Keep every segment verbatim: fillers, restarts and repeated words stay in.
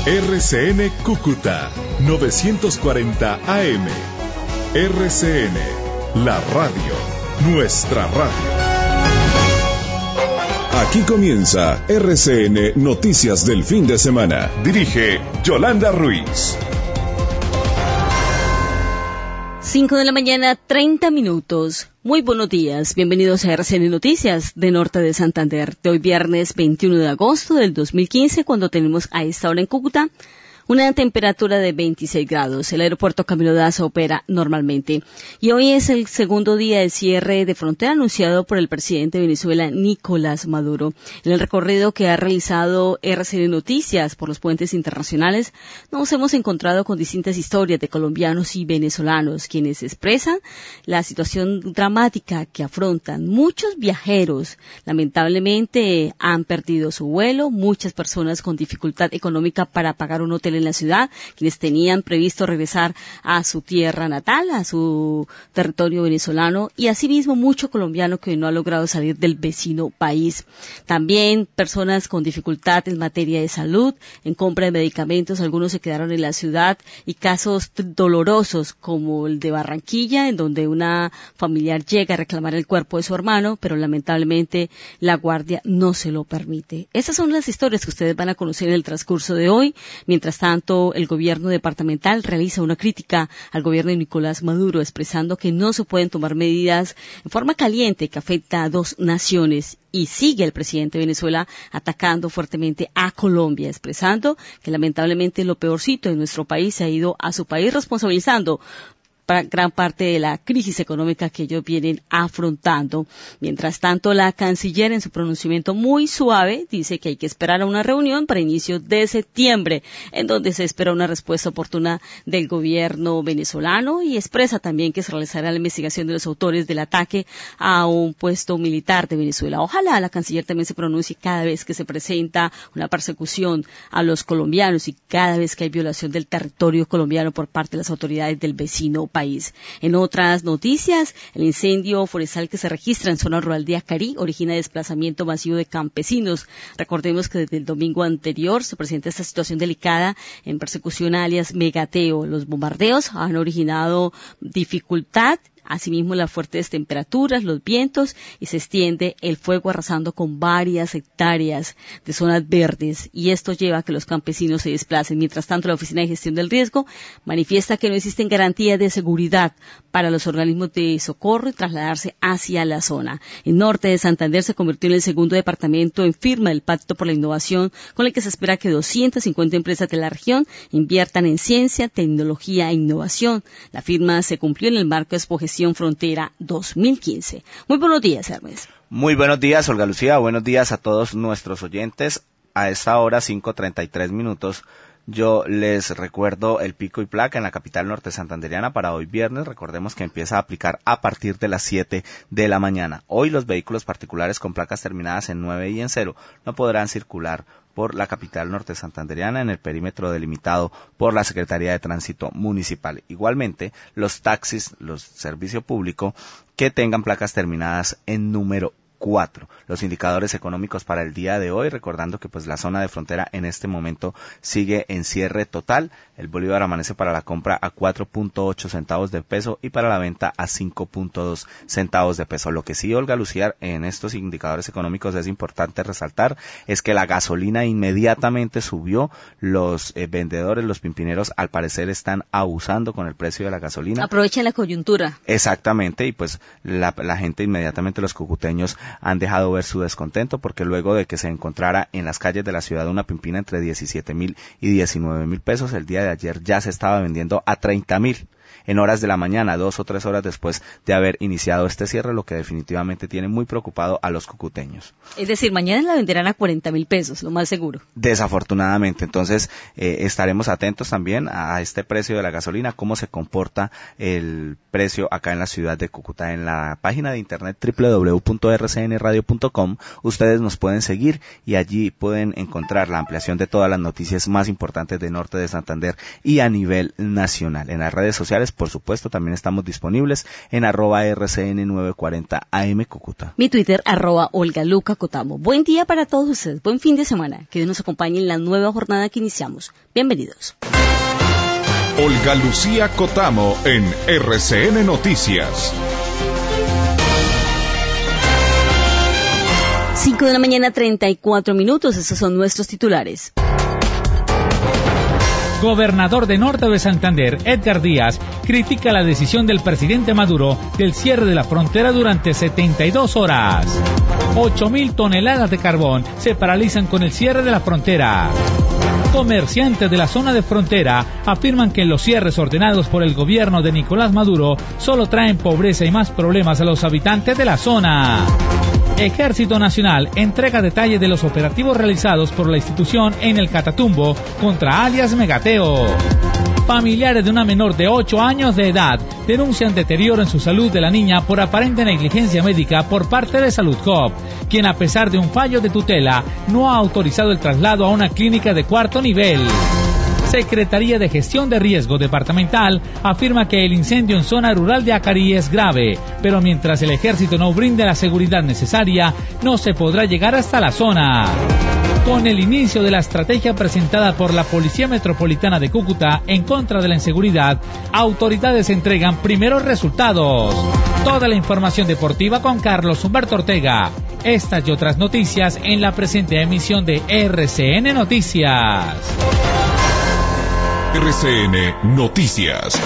R C N Cúcuta novecientos cuarenta A M. R C N, la radio, nuestra radio. Aquí comienza R C N Noticias del Fin de Semana. Dirige Yolanda Ruiz. cinco de la mañana, treinta minutos. Muy buenos días, bienvenidos a R C N Noticias de Norte de Santander, de hoy viernes veintiuno de agosto del dos mil quince, cuando tenemos a esta hora en Cúcuta una temperatura de veintiséis grados. El aeropuerto Camilo Daza opera normalmente. Y hoy es el segundo día de cierre de frontera anunciado por el presidente de Venezuela, Nicolás Maduro. En el recorrido que ha realizado R C N Noticias por los puentes internacionales, nos hemos encontrado con distintas historias de colombianos y venezolanos, quienes expresan la situación dramática que afrontan. Muchos viajeros, lamentablemente, han perdido su vuelo, muchas personas con dificultad económica para pagar un hotel en la ciudad, quienes tenían previsto regresar a su tierra natal, a su territorio venezolano, y asimismo mucho colombiano que no ha logrado salir del vecino país. También personas con dificultad en materia de salud, en compra de medicamentos, algunos se quedaron en la ciudad, y casos dolorosos como el de Barranquilla, en donde una familiar llega a reclamar el cuerpo de su hermano, pero lamentablemente la guardia no se lo permite. Estas son las historias que ustedes van a conocer en el transcurso de hoy. Mientras tanto, el gobierno departamental realiza una crítica al gobierno de Nicolás Maduro, expresando que no se pueden tomar medidas en forma caliente que afecta a dos naciones. Y sigue el presidente de Venezuela atacando fuertemente a Colombia, expresando que lamentablemente lo peorcito de nuestro país se ha ido a su país, responsabilizando gran parte de la crisis económica que ellos vienen afrontando. Mientras tanto, la canciller, en su pronunciamiento muy suave, dice que hay que esperar a una reunión para inicios de septiembre, en donde se espera una respuesta oportuna del gobierno venezolano, y expresa también que se realizará la investigación de los autores del ataque a un puesto militar de Venezuela. Ojalá la canciller también se pronuncie cada vez que se presenta una persecución a los colombianos y cada vez que hay violación del territorio colombiano por parte de las autoridades del vecino país. En otras noticias, el incendio forestal que se registra en zona rural de Acarí origina desplazamiento masivo de campesinos. Recordemos que desde el domingo anterior se presenta esta situación delicada en persecución alias Megateo. Los bombardeos han originado dificultad, asimismo las fuertes temperaturas, los vientos, y se extiende el fuego arrasando con varias hectáreas de zonas verdes, y esto lleva a que los campesinos se desplacen. Mientras tanto, la Oficina de Gestión del Riesgo manifiesta que no existen garantías de seguridad para los organismos de socorro y trasladarse hacia la zona. El norte de Santander se convirtió en el segundo departamento en firma del Pacto por la Innovación, con el que se espera que doscientas cincuenta empresas de la región inviertan en ciencia, tecnología e innovación. La firma se cumplió en el marco de Expo Frontera dos mil quince. Muy buenos días, Hermes. Muy buenos días, Olga Lucía. Buenos días a todos nuestros oyentes. A esta hora, cinco treinta y tres minutos, yo les recuerdo el pico y placa en la capital norte santanderiana para hoy viernes. Recordemos que empieza a aplicar a partir de las siete de la mañana. Hoy los vehículos particulares con placas terminadas en nueve y en cero no podrán circular por la capital norte santanderiana en el perímetro delimitado por la Secretaría de Tránsito Municipal. Igualmente, los taxis, los servicio público que tengan placas terminadas en número cuatro. Los indicadores económicos para el día de hoy, recordando que pues la zona de frontera en este momento sigue en cierre total. El bolívar amanece para la compra a cuatro punto ocho centavos de peso y para la venta a cinco punto dos centavos de peso. Lo que sí, Olga Lucía, en estos indicadores económicos es importante resaltar es que la gasolina inmediatamente subió. Los eh, vendedores, los pimpineros, al parecer están abusando con el precio de la gasolina. Aprovechan la coyuntura. Exactamente, y pues la, la gente inmediatamente, los cucuteños, han dejado ver su descontento porque luego de que se encontrara en las calles de la ciudad una pimpina entre diecisiete mil y diecinueve mil pesos, el día de ayer ya se estaba vendiendo a treinta mil. En horas de la mañana, dos o tres horas después de haber iniciado este cierre, lo que definitivamente tiene muy preocupado a los cucuteños. Es decir, mañana la venderán a cuarenta mil pesos, lo más seguro. Desafortunadamente, entonces eh, estaremos atentos también a este precio de la gasolina, cómo se comporta el precio acá en la ciudad de Cúcuta. En la página de internet doble u doble u doble u punto r c n radio punto com ustedes nos pueden seguir y allí pueden encontrar la ampliación de todas las noticias más importantes de Norte de Santander y a nivel nacional. En las redes sociales sociales. Por supuesto, también estamos disponibles en arroba R C N novecientos cuarenta A M Cúcuta. Mi Twitter, arroba Olga Luca Cotamo. Buen día para todos ustedes, buen fin de semana. Que Dios nos acompañe en la nueva jornada que iniciamos. Bienvenidos. Olga Lucía Cotamo en R C N Noticias. cinco de la mañana, treinta y cuatro minutos. Estos son nuestros titulares. Gobernador de Norte de Santander, Edgar Díaz, critica la decisión del presidente Maduro del cierre de la frontera durante setenta y dos horas. ocho mil toneladas de carbón se paralizan con el cierre de la frontera. Comerciantes de la zona de frontera afirman que los cierres ordenados por el gobierno de Nicolás Maduro solo traen pobreza y más problemas a los habitantes de la zona. Ejército Nacional entrega detalles de los operativos realizados por la institución en el Catatumbo contra alias Megateo. Familiares de una menor de ocho años de edad denuncian deterioro en su salud de la niña por aparente negligencia médica por parte de Saludcop, quien a pesar de un fallo de tutela no ha autorizado el traslado a una clínica de cuarto nivel. Secretaría de Gestión de Riesgo Departamental afirma que el incendio en zona rural de Acarí es grave, pero mientras el ejército no brinde la seguridad necesaria, no se podrá llegar hasta la zona. Con el inicio de la estrategia presentada por la Policía Metropolitana de Cúcuta en contra de la inseguridad, autoridades entregan primeros resultados. Toda la información deportiva con Carlos Humberto Ortega. Estas y otras noticias en la presente emisión de R C N Noticias. R C N Noticias.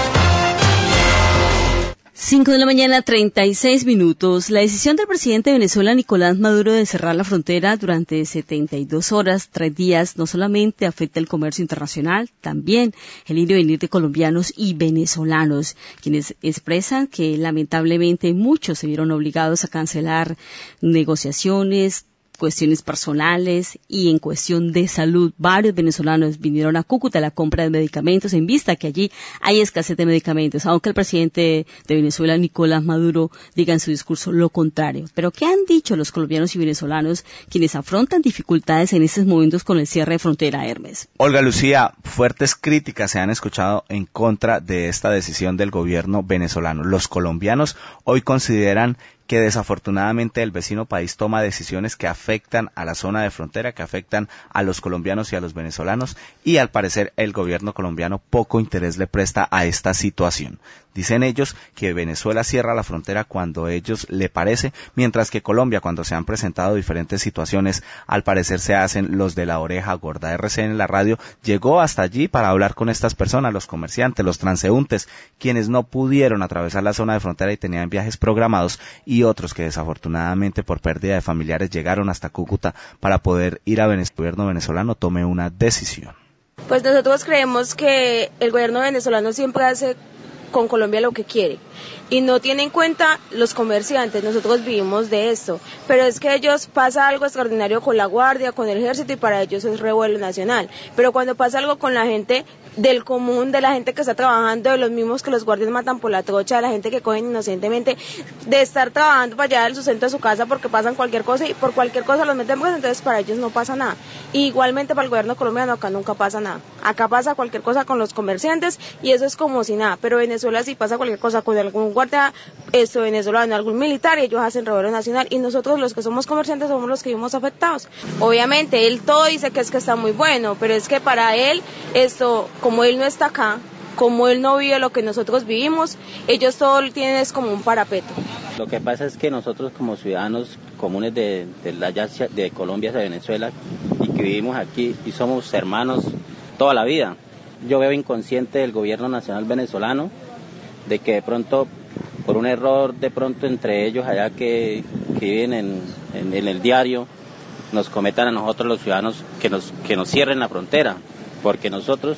cinco de la mañana, treinta y seis minutos. La decisión del presidente de Venezuela, Nicolás Maduro, de cerrar la frontera durante setenta y dos horas, tres días, no solamente afecta el comercio internacional, también el ir y venir de colombianos y venezolanos, quienes expresan que lamentablemente muchos se vieron obligados a cancelar negociaciones, cuestiones personales y en cuestión de salud. Varios venezolanos vinieron a Cúcuta a la compra de medicamentos en vista que allí hay escasez de medicamentos, aunque el presidente de Venezuela, Nicolás Maduro, diga en su discurso lo contrario. Pero ¿qué han dicho los colombianos y venezolanos quienes afrontan dificultades en estos momentos con el cierre de frontera, Hermes? Olga Lucía, fuertes críticas se han escuchado en contra de esta decisión del gobierno venezolano. Los colombianos hoy consideran que desafortunadamente el vecino país toma decisiones que afectan a la zona de frontera, que afectan a los colombianos y a los venezolanos, y al parecer el gobierno colombiano poco interés le presta a esta situación. Dicen ellos que Venezuela cierra la frontera cuando ellos le parece, mientras que Colombia, cuando se han presentado diferentes situaciones, al parecer se hacen los de la oreja gorda. R C N en la radio llegó hasta allí para hablar con estas personas, los comerciantes, los transeúntes, quienes no pudieron atravesar la zona de frontera y tenían viajes programados, y otros que desafortunadamente por pérdida de familiares llegaron hasta Cúcuta para poder ir a Venezuela. El gobierno venezolano tome una decisión. Pues nosotros creemos que el gobierno venezolano siempre hace con Colombia lo que quiere y no tiene en cuenta los comerciantes. Nosotros vivimos de esto, pero es que ellos pasa algo extraordinario con la guardia, con el ejército, y para ellos es revuelo nacional, pero cuando pasa algo con la gente del común, de la gente que está trabajando, de los mismos que los guardias matan por la trocha, de la gente que cogen inocentemente, de estar trabajando para allá del sustento de su casa porque pasan cualquier cosa y por cualquier cosa los meten presos, entonces para ellos no pasa nada. Y igualmente para el gobierno colombiano acá nunca pasa nada. Acá pasa cualquier cosa con los comerciantes y eso es como si nada, pero Venezuela si pasa cualquier cosa con algún guardia esto venezolano, algún militar, ellos hacen revuelo nacional y nosotros los que somos comerciantes somos los que vimos afectados. Obviamente él todo dice que es que está muy bueno, pero es que para él esto, como él no está acá, como él no vive lo que nosotros vivimos, ellos todo lo tienen es como un parapeto. Lo que pasa es que nosotros como ciudadanos comunes de, de, la, de Colombia hacia Venezuela y que vivimos aquí y somos hermanos toda la vida, yo veo inconsciente del gobierno nacional venezolano de que de pronto por un error de pronto entre ellos allá que, que viven en, en, en el diario nos cometan a nosotros los ciudadanos que nos, que nos cierren la frontera, porque nosotros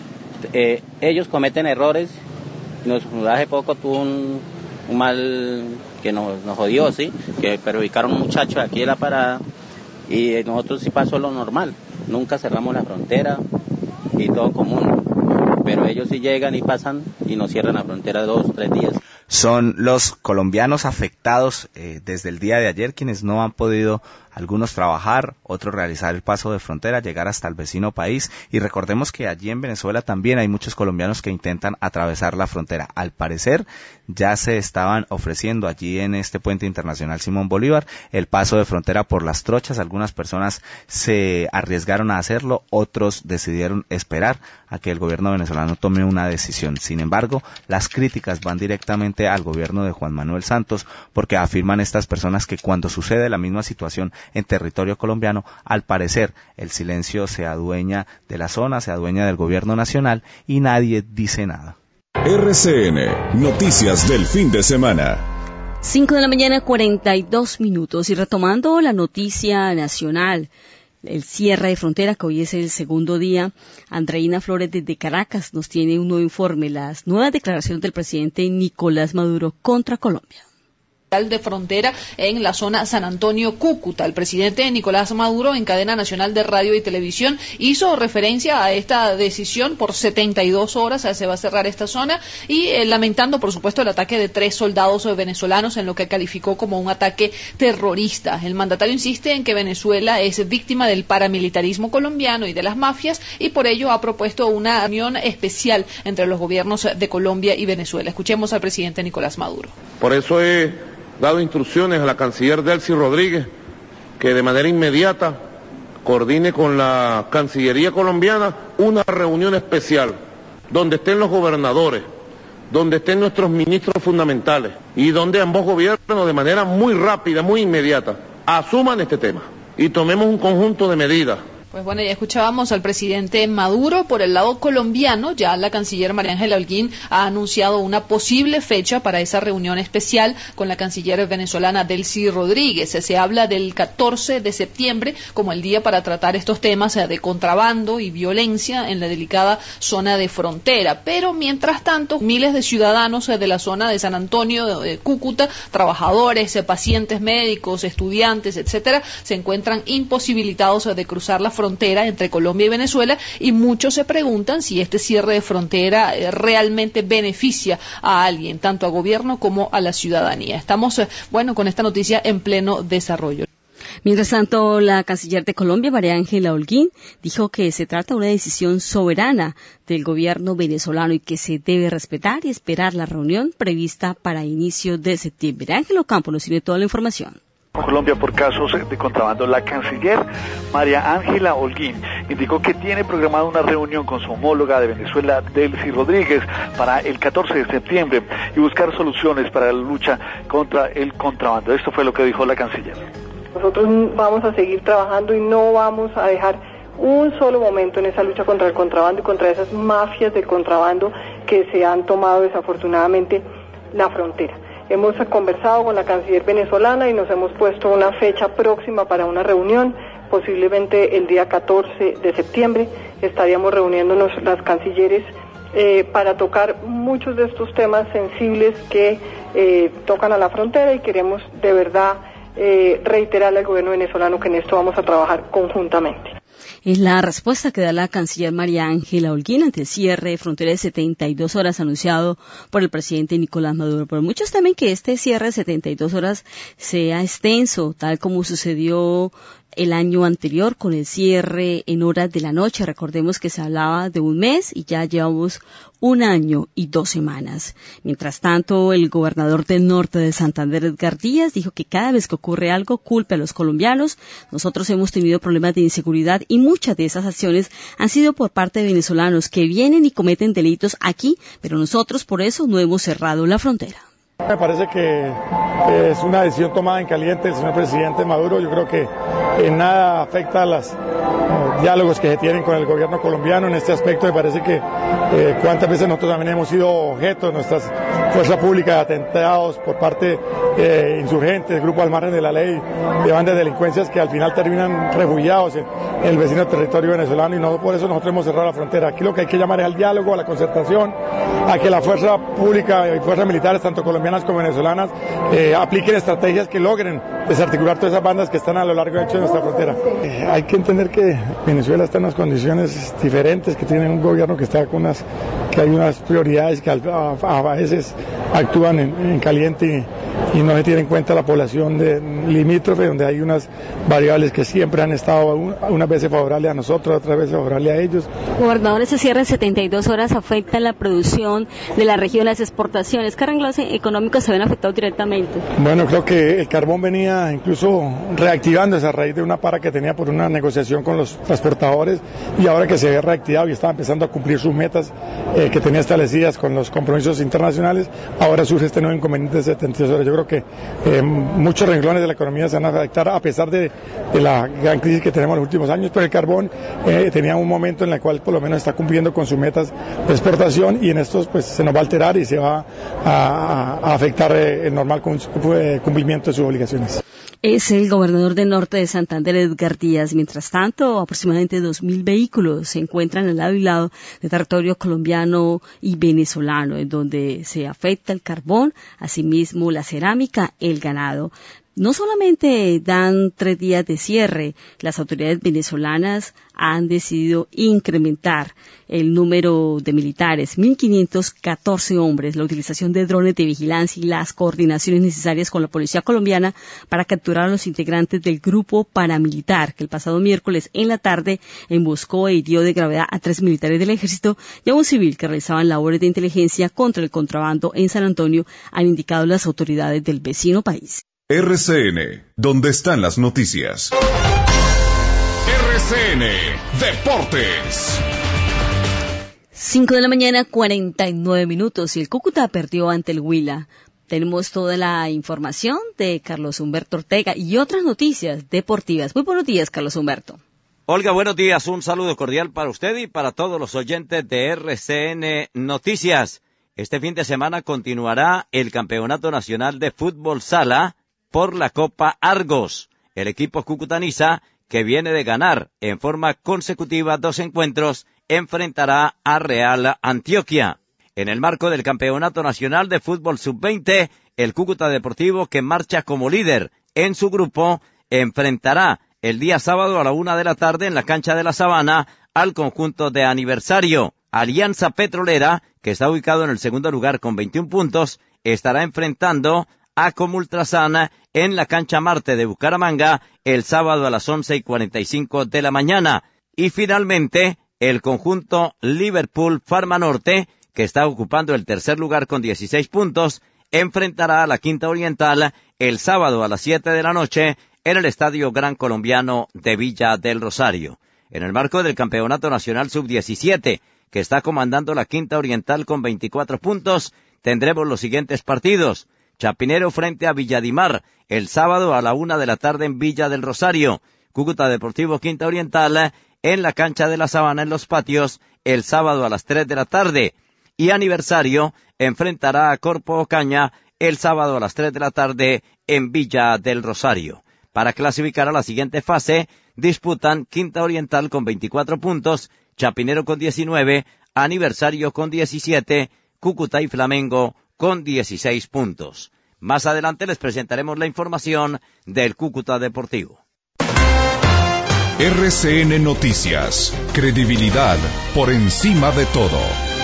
Eh, ellos cometen errores. Nos, hace poco tuvo un, un mal que nos, nos jodió, sí, que perjudicaron a un muchacho aquí de la parada y nosotros sí pasó lo normal, nunca cerramos la frontera y todo común, pero ellos sí llegan y pasan y nos cierran la frontera dos, tres días. Son los colombianos afectados eh, desde el día de ayer quienes no han podido algunos trabajar, otros realizar el paso de frontera, llegar hasta el vecino país, y recordemos que allí en Venezuela también hay muchos colombianos que intentan atravesar la frontera. Al parecer ya se estaban ofreciendo allí en este puente internacional Simón Bolívar el paso de frontera por las trochas. Algunas personas se arriesgaron a hacerlo, otros decidieron esperar a que el gobierno venezolano tome una decisión. Sin embargo, las críticas van directamente al gobierno de Juan Manuel Santos, porque afirman estas personas que cuando sucede la misma situación en territorio colombiano, al parecer el silencio se adueña de la zona, se adueña del gobierno nacional y nadie dice nada. R C N, noticias del fin de semana. Cinco de la mañana, cuarenta y dos minutos, y retomando la noticia nacional, el cierre de frontera, que hoy es el segundo día. Andreina Flores desde Caracas nos tiene un nuevo informe, las nuevas declaraciones del presidente Nicolás Maduro contra Colombia. De frontera en la zona San Antonio Cúcuta. El presidente Nicolás Maduro en cadena nacional de radio y televisión hizo referencia a esta decisión. Por setenta y dos horas se va a cerrar esta zona y eh, lamentando por supuesto el ataque de tres soldados venezolanos en lo que calificó como un ataque terrorista. El mandatario insiste en que Venezuela es víctima del paramilitarismo colombiano y de las mafias, y por ello ha propuesto una unión especial entre los gobiernos de Colombia y Venezuela. Escuchemos al presidente Nicolás Maduro. Por eso es dado instrucciones a la canciller Delcy Rodríguez que de manera inmediata coordine con la Cancillería colombiana una reunión especial donde estén los gobernadores, donde estén nuestros ministros fundamentales y donde ambos gobiernos de manera muy rápida, muy inmediata, asuman este tema y tomemos un conjunto de medidas. Pues bueno, ya escuchábamos al presidente Maduro. Por el lado colombiano, ya la canciller María Ángela Holguín ha anunciado una posible fecha para esa reunión especial con la canciller venezolana Delcy Rodríguez. Se habla del catorce de septiembre como el día para tratar estos temas de contrabando y violencia en la delicada zona de frontera. Pero mientras tanto, miles de ciudadanos de la zona de San Antonio, de Cúcuta, trabajadores, pacientes médicos, estudiantes, etcétera, se encuentran imposibilitados de cruzar la frontera frontera entre Colombia y Venezuela, y muchos se preguntan si este cierre de frontera eh, realmente beneficia a alguien, tanto a gobierno como a la ciudadanía. Estamos, eh, bueno, con esta noticia en pleno desarrollo. Mientras tanto, la canciller de Colombia, María Ángela Holguín, dijo que se trata de una decisión soberana del gobierno venezolano y que se debe respetar y esperar la reunión prevista para inicios de septiembre. Ángelo Campo nos tiene toda la información. Colombia por casos de contrabando. La canciller María Ángela Holguín indicó que tiene programada una reunión con su homóloga de Venezuela, Delcy Rodríguez, para el catorce de septiembre y buscar soluciones para la lucha contra el contrabando. Esto fue lo que dijo la canciller. Nosotros vamos a seguir trabajando y no vamos a dejar un solo momento en esa lucha contra el contrabando y contra esas mafias del contrabando que se han tomado desafortunadamente la frontera. Hemos conversado con la canciller venezolana y nos hemos puesto una fecha próxima para una reunión, posiblemente el día catorce de septiembre. Estaríamos reuniéndonos las cancilleres eh, para tocar muchos de estos temas sensibles que eh, tocan a la frontera, y queremos de verdad eh, reiterarle al gobierno venezolano que en esto vamos a trabajar conjuntamente. Es la respuesta que da la canciller María Ángela Holguín ante el cierre de frontera de setenta y dos horas anunciado por el presidente Nicolás Maduro. Pero muchos temen que este cierre de setenta y dos horas sea extenso, tal como sucedió el año anterior con el cierre en horas de la noche. Recordemos que se hablaba de un mes y ya llevamos un año y dos semanas. Mientras tanto, el gobernador del norte de Santander, Edgar Díaz, dijo que cada vez que ocurre algo, culpe a los colombianos. Nosotros hemos tenido problemas de inseguridad y muchas de esas acciones han sido por parte de venezolanos que vienen y cometen delitos aquí, pero nosotros por eso no hemos cerrado la frontera. Me parece que es una decisión tomada en caliente del señor presidente Maduro. Yo creo que en nada afecta a los diálogos que se tienen con el gobierno colombiano en este aspecto. Me parece que eh, cuántas veces nosotros también hemos sido objeto de nuestras fuerzas públicas de atentados por parte de eh, insurgentes, grupos al margen de la ley, de bandas de delincuencias que al final terminan refugiados en, en el vecino territorio venezolano, y no por eso nosotros hemos cerrado la frontera. Aquí lo que hay que llamar es al diálogo, a la concertación, a que la fuerza pública y fuerzas militares, tanto colombianas como venezolanas, eh, apliquen estrategias que logren desarticular todas esas bandas que están a lo largo y ancho de nuestra frontera. Eh, hay que entender que Venezuela está en unas condiciones diferentes, que tiene un gobierno que está con unas, que hay unas prioridades que a, a, a veces actúan en, en caliente y no se tiene en cuenta la población de limítrofe, donde hay unas variables que siempre han estado unas veces favorables a nosotros, otras veces favorables a ellos. Gobernador, ese cierre de setenta y dos horas afecta la producción de la región, las exportaciones. ¿Qué arreglos económicos se ven afectados directamente? Bueno, creo que el carbón venía incluso reactivándose a raíz de una para que tenía por una negociación con los transportadores, y ahora que se había reactivado y estaba empezando a cumplir sus metas eh, que tenía establecidas con los compromisos internacionales, ahora surge este nuevo inconveniente de setenta y dos horas. Yo creo que eh, muchos renglones de la economía se van a afectar a pesar de, de la gran crisis que tenemos en los últimos años, pero el carbón eh, tenía un momento en el cual por lo menos está cumpliendo con sus metas de exportación, y en estos pues se nos va a alterar y se va a, a afectar eh, el normal cumplimiento de sus obligaciones. Es el gobernador del norte de Santander, Edgar Díaz. Mientras tanto, aproximadamente dos mil vehículos se encuentran al lado y lado de territorio colombiano y venezolano, en donde se afecta el carbón, asimismo la cerámica, el ganado. No solamente dan tres días de cierre, las autoridades venezolanas han decidido incrementar el número de militares, mil quinientos catorce hombres, la utilización de drones de vigilancia y las coordinaciones necesarias con la policía colombiana para capturar a los integrantes del grupo paramilitar que el pasado miércoles en la tarde emboscó e hirió de gravedad a tres militares del ejército y a un civil que realizaban labores de inteligencia contra el contrabando en San Antonio, han indicado las autoridades del vecino país. R C N, donde están las noticias. R C N Deportes. Cinco de la mañana, cuarenta y nueve minutos, y el Cúcuta perdió ante el Huila. Tenemos toda la información de Carlos Humberto Ortega y otras noticias deportivas. Muy buenos días, Carlos Humberto. Olga, buenos días. Un saludo cordial para usted y para todos los oyentes de R C N Noticias. Este fin de semana continuará el Campeonato Nacional de Fútbol Sala por la Copa Argos. El equipo cucutaniza, que viene de ganar en forma consecutiva dos encuentros, enfrentará a Real Antioquia. En el marco del Campeonato Nacional de Fútbol sub veinte, el Cúcuta Deportivo, que marcha como líder en su grupo, enfrentará el día sábado a la una de la tarde en la cancha de la Sabana al conjunto de Aniversario. Alianza Petrolera, que está ubicado en el segundo lugar con veintiún puntos, estará enfrentando a Comultrasan en la cancha Marte de Bucaramanga el sábado a las once y cuarenta y cinco de la mañana. Y finalmente, el conjunto Liverpool Farma Norte, que está ocupando el tercer lugar con dieciséis puntos, enfrentará a la Quinta Oriental el sábado a las siete de la noche en el Estadio Gran Colombiano de Villa del Rosario. En el marco del Campeonato Nacional sub diecisiete, que está comandando la Quinta Oriental con veinticuatro puntos, tendremos los siguientes partidos. Chapinero frente a Villadimar, el sábado a la una de la tarde en Villa del Rosario. Cúcuta Deportivo Quinta Oriental en la cancha de la Sabana en Los Patios, el sábado a las tres de la tarde. Y Aniversario enfrentará a Corpo Ocaña el sábado a las tres de la tarde en Villa del Rosario. Para clasificar a la siguiente fase, disputan Quinta Oriental con veinticuatro puntos, Chapinero con diecinueve, Aniversario con diecisiete, Cúcuta y Flamengo con dieciséis puntos. Más adelante les presentaremos la información del Cúcuta Deportivo. R C N Noticias, credibilidad por encima de todo.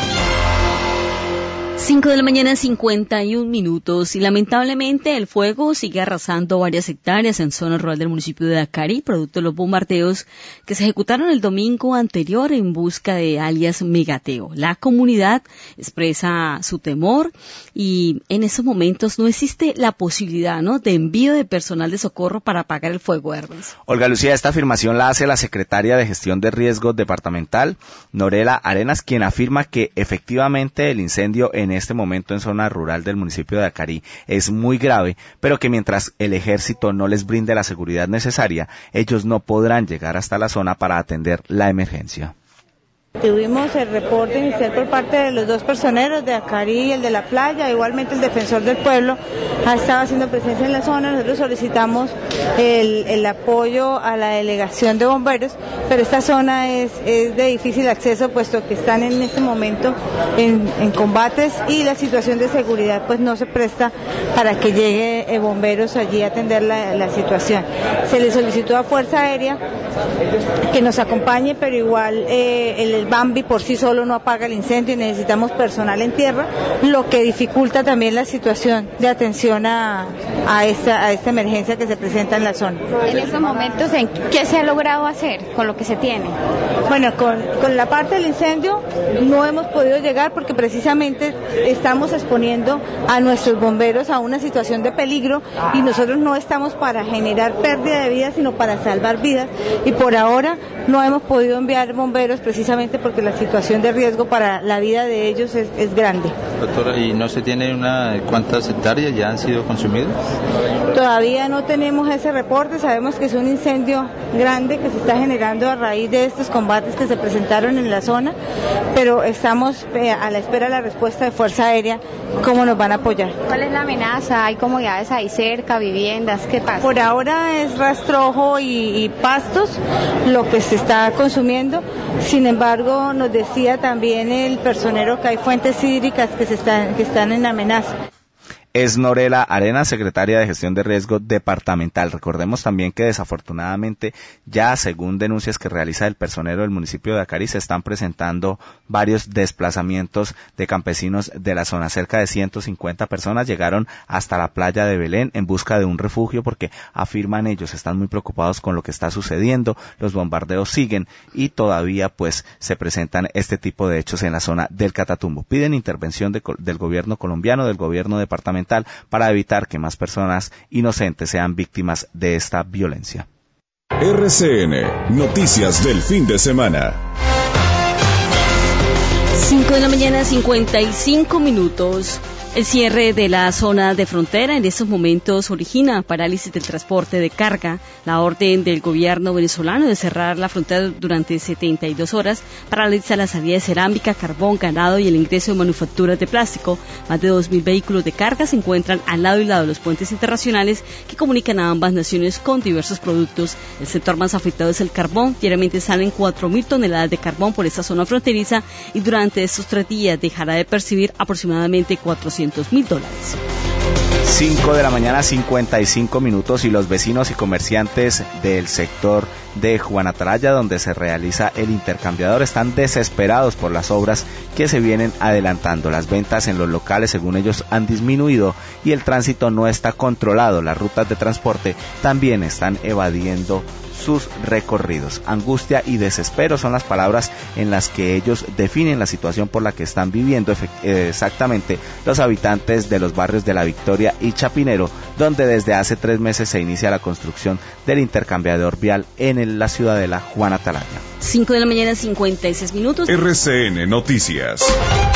Cinco de la mañana, cincuenta y un minutos, y lamentablemente el fuego sigue arrasando varias hectáreas en zona rural del municipio de Acarí, producto de los bombardeos que se ejecutaron el domingo anterior en busca de alias Megateo. La comunidad expresa su temor y en esos momentos no existe la posibilidad, ¿no?, de envío de personal de socorro para apagar el fuego, Hermes. Olga Lucía, esta afirmación la hace la secretaria de Gestión de Riesgos Departamental, Norela Arenas, quien afirma que efectivamente el incendio en este momento en zona rural del municipio de Acarí es muy grave, pero que mientras el ejército no les brinde la seguridad necesaria, ellos no podrán llegar hasta la zona para atender la emergencia. Tuvimos el reporte inicial por parte de los dos personeros, de Acarí y el de la playa, igualmente el defensor del pueblo ha estado haciendo presencia en la zona. Nosotros solicitamos el, el apoyo a la delegación de bomberos, pero esta zona es, es de difícil acceso, puesto que están en este momento en, en combates y la situación de seguridad pues no se presta para que llegue eh, bomberos allí a atender la, la situación. Se le solicitó a Fuerza Aérea que nos acompañe, pero igual eh, el Bambi por sí solo no apaga el incendio y necesitamos personal en tierra, lo que dificulta también la situación de atención a, a, esta, a esta emergencia que se presenta en la zona. En estos momentos, ¿en qué se ha logrado hacer con lo que se tiene? Bueno, con, con la parte del incendio no hemos podido llegar porque precisamente estamos exponiendo a nuestros bomberos a una situación de peligro y nosotros no estamos para generar pérdida de vidas, sino para salvar vidas, y por ahora no hemos podido enviar bomberos precisamente porque la situación de riesgo para la vida de ellos es, es grande. Doctora, ¿y no se tiene una cuántas hectáreas ya han sido consumidas? Todavía no tenemos ese reporte, sabemos que es un incendio grande que se está generando a raíz de estos combates que se presentaron en la zona, pero estamos eh, a la espera de la respuesta de Fuerza Aérea, cómo nos van a apoyar. ¿Cuál es la amenaza? ¿Hay comunidades ahí cerca, viviendas? ¿Qué pasa? Por ahora es rastrojo y, y pastos lo que se está consumiendo, sin embargo nos decía también el personero que hay fuentes hídricas que, se están, que están en amenaza. Es Norela Arenas, secretaria de Gestión de Riesgo Departamental. Recordemos también que desafortunadamente ya según denuncias que realiza el personero del municipio de Acari se están presentando varios desplazamientos de campesinos de la zona. Cerca de ciento cincuenta personas llegaron hasta la playa de Belén en busca de un refugio porque afirman ellos están muy preocupados con lo que está sucediendo. Los bombardeos siguen y todavía pues se presentan este tipo de hechos en la zona del Catatumbo. Piden intervención de, del gobierno colombiano, del gobierno departamental para evitar que más personas inocentes sean víctimas de esta violencia. R C N, noticias del fin de semana. cinco de la mañana, cincuenta y cinco minutos. El cierre de la zona de frontera en estos momentos origina parálisis del transporte de carga. La orden del gobierno venezolano de cerrar la frontera durante setenta y dos horas paraliza la salida de cerámica, carbón, ganado y el ingreso de manufacturas de plástico. Más de dos mil vehículos de carga se encuentran al lado y lado de los puentes internacionales que comunican a ambas naciones con diversos productos. El sector más afectado es el carbón. Diariamente salen cuatro mil toneladas de carbón por esta zona fronteriza y durante estos tres días dejará de percibir aproximadamente cuatrocientos mil dólares. cinco de la mañana, cincuenta y cinco minutos, y los vecinos y comerciantes del sector de Juan Atalaya, donde se realiza el intercambiador, están desesperados por las obras que se vienen adelantando. Las ventas en los locales, según ellos, han disminuido y el tránsito no está controlado. Las rutas de transporte también están evadiendo sus recorridos. Angustia y desespero son las palabras en las que ellos definen la situación por la que están viviendo exactamente los habitantes de los barrios de La Victoria y Chapinero, donde desde hace tres meses se inicia la construcción del intercambiador vial en la ciudadela Juan Atalaya. cinco de la mañana, cincuenta y seis minutos. R C N Noticias.